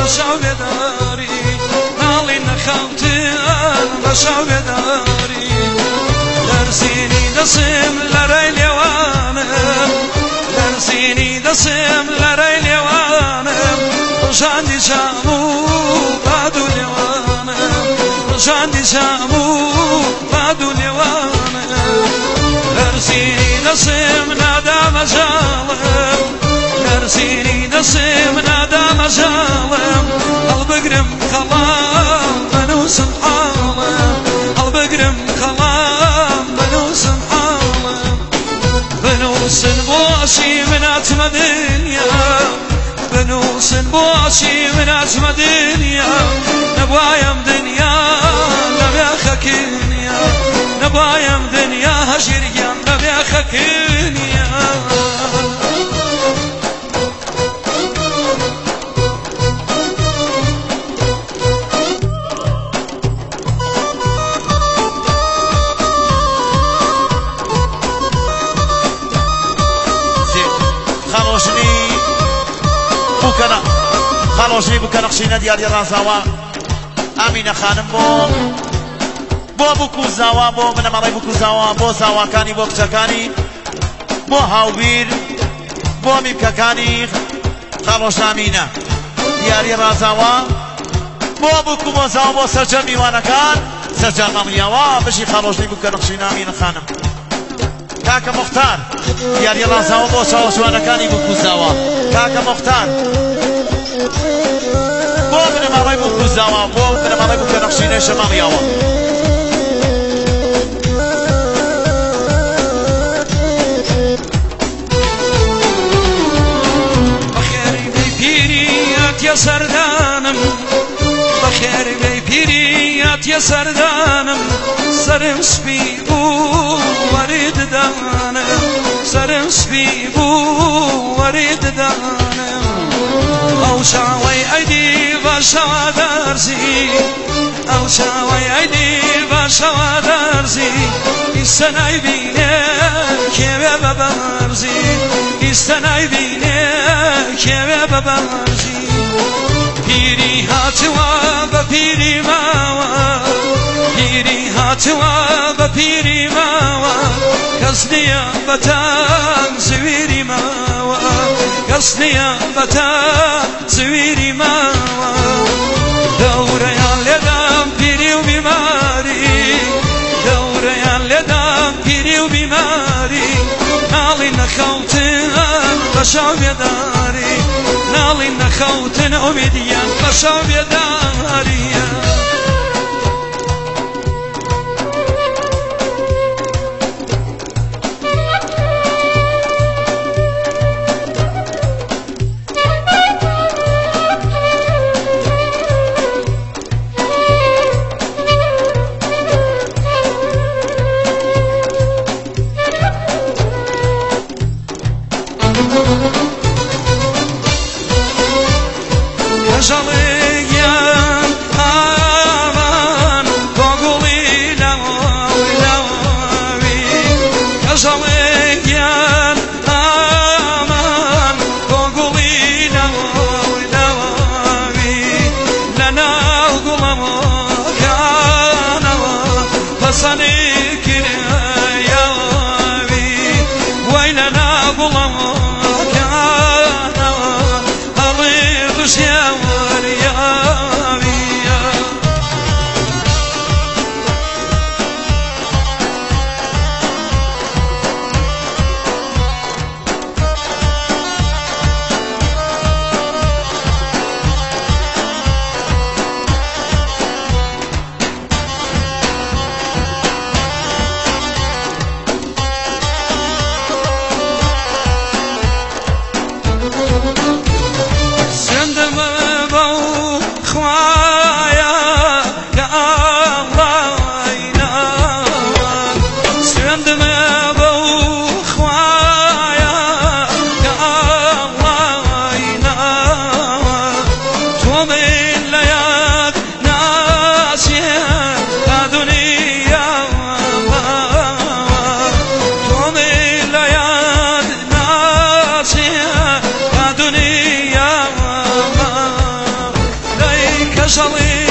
بەشاو بێداری ناڵی نەخەوتن بەشاو بێداری لەرزینی دەسم لەرەی لێوانم لەرزینی دەسم لەرەی لێوانم ڕژاندی جام و باد و لێوانم ڕژاندی جام و باد و لێوانم لەرزینی دەسم نادا مەجاڵم لەرزینی دەسم نادا مەجاڵم هەڵبگرم خەڵام بنووسم حاڵم هەڵبگرم خەڵام بنووسم حاڵم بنووسن بۆچی من ئەچمە دنیا بنووسن بۆچی من ئەچمە دنیا نەبوایم دنیا لەبێ خەکنیا نەبوایم دنیا هەژیریان لەبێ خەکنیا خەڵۆژنی بکە نەخشینە دیاری ڕازاوە ئامینە خانم بۆ بکوزاوە بۆ بنەمەڵی بکوزاوە بۆ زاواکانی بۆ کچەکانی بۆ هاوبیر بۆ میمکەکانی خەڵۆژ ئامینە دیاری ڕازاوە بۆ بکوزاوە بۆ سەرجەم میوانەکان سەرجان مەڵیاوە بشی خەڵۆژنی بکە نەخشینە ئامینە خانم کاکە مختار دیاری ڕازاوە بۆ چاوەشوانەکانی بکوزاوە کاکە مختار بۆ بنەماڵی بکوزاوە بۆ بنەماڵی بکە نەخشینە شەماڵیاوە بەخێری بێ پیری ئەتیە سەردانم بەخێری بێ پیری ئەتیە سەردانم سەرم سپی بوو وەری ددانم سەرم سپی بوو وەری ددانم ئەو چاوەی ئەیدی باشەوە دەرزی ئەو چاوەی ئەیدی باشەوە دەرزی ئیسە نایبینێ کێوێ بە بەرزی ئیسە نایبینێ کێوێ بە بەرزی پیری هاتووە بە پیری ماوە پیری هاتووە بە پیری ماوە کەس نییە بەتان زویری ماوە کەس نییە بەتان زویری ماوە دەورەیان لێدام پیری و بیماری دەورەیان لێدام پیری و بیماری ناڵی نەخەوتن بەشاو بێداری ناڵی نەخەوتن ئومیدیان بەشاو بێداریە ژەڵێیان ئاوان بۆ گوڵی لاوی ژەڵێیان ئاوان بۆ گوڵی لاوی لەناو گوڵەمەکانەوە بەسەنی کرایاوی وای لەناو گوڵەمەکانەوە هەڵی ڕژیاوە كشلي